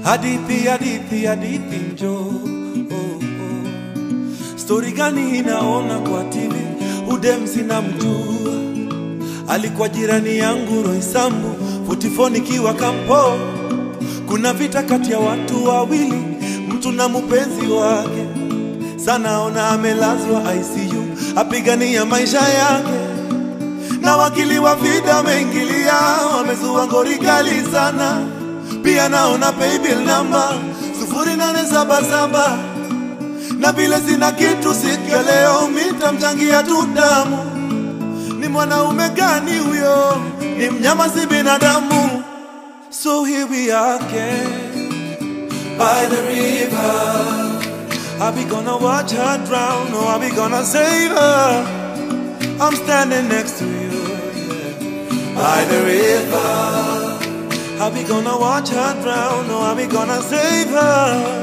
Hadithi njo Story gani inaona kwa TV? Udem sina mjua, alikuwa jirani yangu Roysambu 44 nikiwa kampo. Kuna vita kati ya watu wawili, mtu na mpenzi wake. Sana ona amelazwa ICU, apigania maisha yake. Na wakili wa vida wameingilia, wamezua ngori kali sana. Pia naona paybill number 0877. Na vile sina kitu siku ya leo, mitamchangia tu damu. Ni mwanaume gani huyo? Ni mnyama si binadamu. So here we are again by the river. Are we gonna watch her drown, or are we gonna save her? I'm standing next to you, yeah, by the river. Are we gonna watch her drown, or are we gonna save her?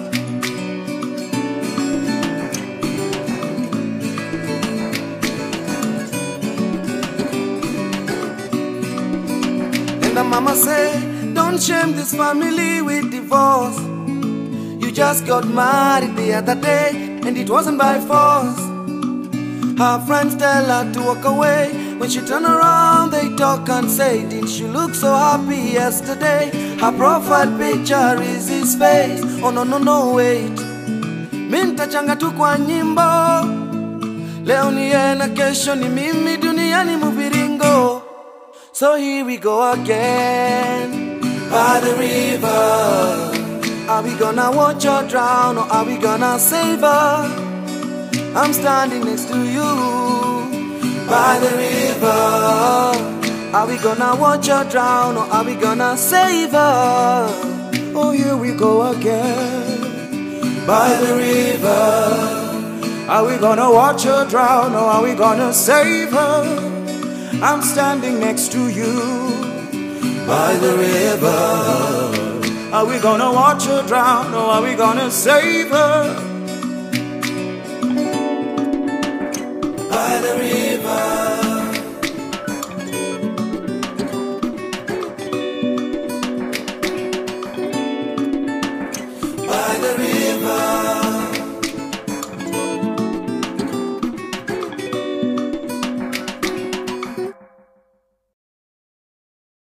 And the mama say, don't shame this family with divorce. You just got married the other day, and it wasn't by force. Her friends tell her to walk away. When she turn around, they talk and say, didn't you look so happy yesterday? Her profile picture is his face. Oh no, no, no, wait. Minta changa tu kwa nyimbo. Leo ni yeye na kesho ni mimi, duniani muviringo. So here we go again by the river. Are we gonna watch her drown, or are we gonna save her? I'm standing next to you by the river. Are we gonna watch her drown, or are we gonna save her? Oh, here we go again by the river. Are we gonna watch her drown, or are we gonna save her? I'm standing next to you by the river. Are we gonna watch her drown, or are we gonna save her?